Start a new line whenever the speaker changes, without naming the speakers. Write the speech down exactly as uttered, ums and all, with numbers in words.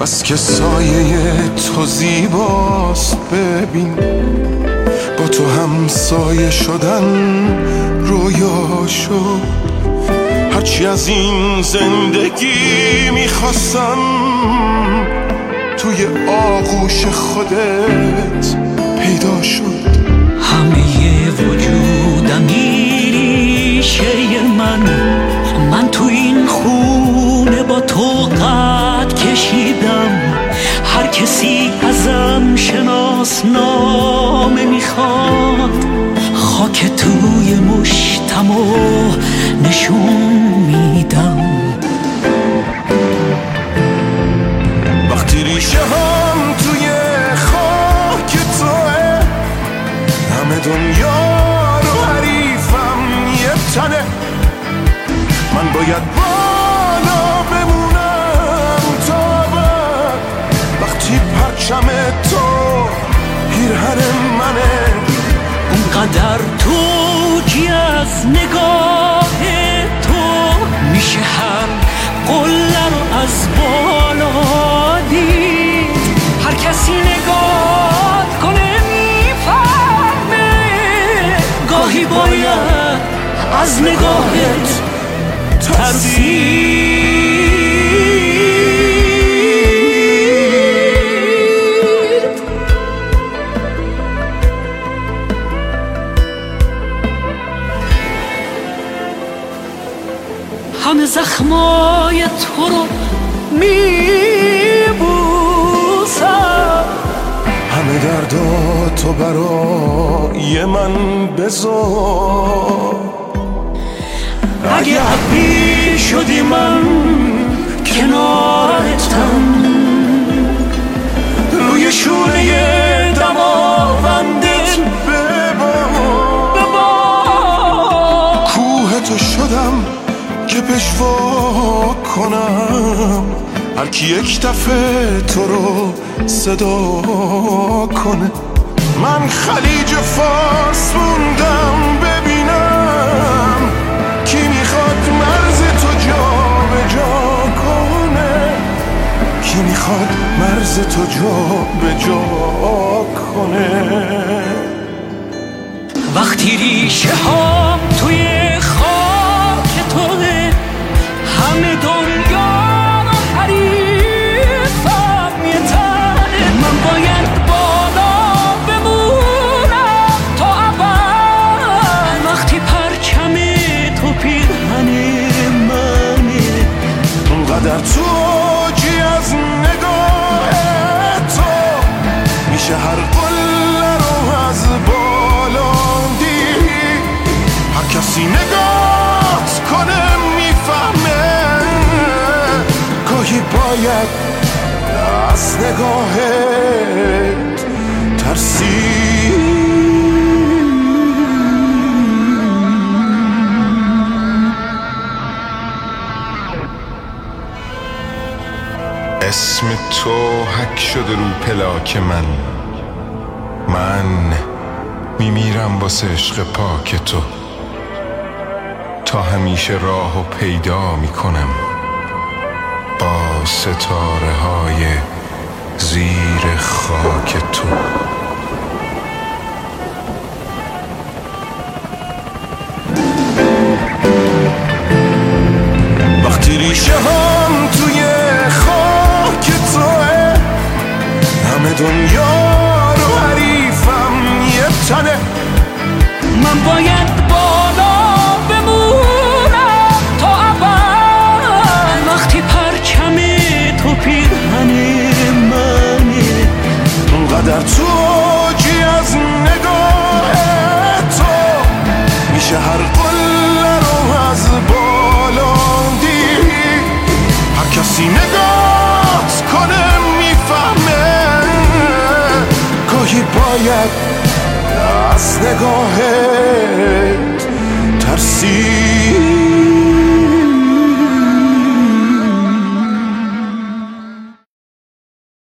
بس که سایه تو زیباست ببین، با تو هم سایه شدن رویا شد. هرچی از این زندگی میخواستم توی آغوش خودت پیدا شد.
همه وجودم ریشه من، من تو این خونه با تو قد کشیدم. هر کسی ازم شناسنامه میخواد، خاک توی مشتمو نشون میدم.
وقتی ریشه هم توی خاک توه، همه دنیا رو حریفم یه تنه. من باید بالا بمونم تا بعد، وقتی پرچم تو پیرهن منه.
اونقدر توجی از نگاه تو، میشه هر قله رو از بالا دید. هر کسی نگاه کنه میفهمه، گاهی باید از نگاهت ترسید. همه زخمای تو رو میبوسم،
همه دردا تو برای من بذار.
اگه عبی شدی من کنارتم، روی شونه دماوندت ببار.
کوه تو شدم که پشوا کنم، هر کی یک دفعه تو رو صدا کنه. من خلیج فارس موندم ببینم کی میخواد مرز تو جا به جا کنه، کی میخواد مرز تو جا به جا کنه.
وقتی ریشه هم توی خاک توه، همه دنیا رو حریفم یه تنه. من باید بالا بمونم تا ابد، وقتی پرچم تو پیرهن منه.
اونقدر تو جی از نگاه تو، میشه هر قله رو از بالا دید. هر کسی نگاهت کنه میفهمه، گاهی باید از نگاهت ترسید. اسم تو حک شده رو پلاک من، من میمیرم واسه عشق پاک تو. تا همیشه راهو پیدا میکنم با ستاره های زیر خاک تو. وقتی ریشه هم توی خاک توه، همه دنیا رو حریفم یه تنه.
من باید بالا بمونم تا ابد، وقتی پرچم تو پیرهن منه.
اونقدر تو جی از نگاه تو، میشه هر قله رو از بالا دید. هر کسی نگاهت کنه میفهمه، گاهی باید از نگاهت ترسید.